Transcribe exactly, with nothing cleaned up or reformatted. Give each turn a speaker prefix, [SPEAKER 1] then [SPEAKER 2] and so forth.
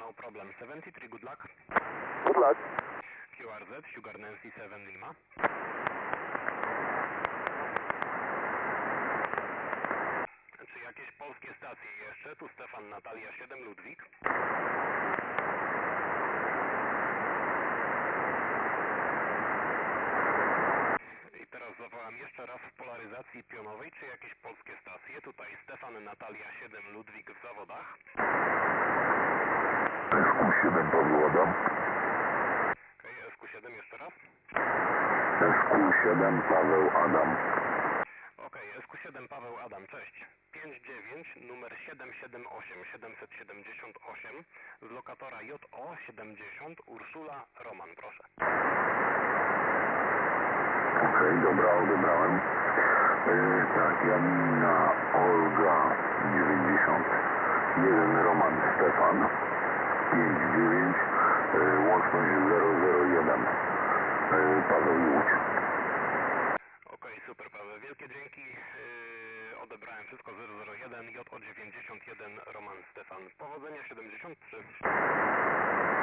[SPEAKER 1] no problem. seventy-three, good luck.
[SPEAKER 2] Good luck.
[SPEAKER 1] Q R Z, Sugar Nancy seven Lima. Czy jakieś polskie stacje jeszcze? Tu Stefan Natalia siedem Ludwik. I teraz zawołam jeszcze raz w polaryzacji pionowej, czy jakieś polskie stacje? Tutaj Stefan Natalia siedem Ludwik w zawodach.
[SPEAKER 2] S Q siedem Paweł Adam.
[SPEAKER 1] Okej, okay, S Q siedem jeszcze raz.
[SPEAKER 2] S Q siedem Paweł Adam.
[SPEAKER 1] Okej, okay, S Q siedem Paweł Adam, cześć. pięć dziewięć, numer siedem siedem osiem, siedemset siedemdziesiąt osiem, z lokatora J O siedemdziesiąt, Urszula Roman, proszę.
[SPEAKER 2] Okej, okay, dobra, odebrałem. Yy, tak, Janina Olga dziewięćdziesiąt jeden, Roman Stefan pięć dziewięć, yy, łączność zero zero jeden, yy, Paweł i Łódź.
[SPEAKER 1] Okej, okay, super Paweł, wielkie dzięki. Yy, odebrałem wszystko zero zero jeden, J O dziewięćdziesiąt jeden, Roman Stefan. Powodzenia siedemdziesiąt trzy.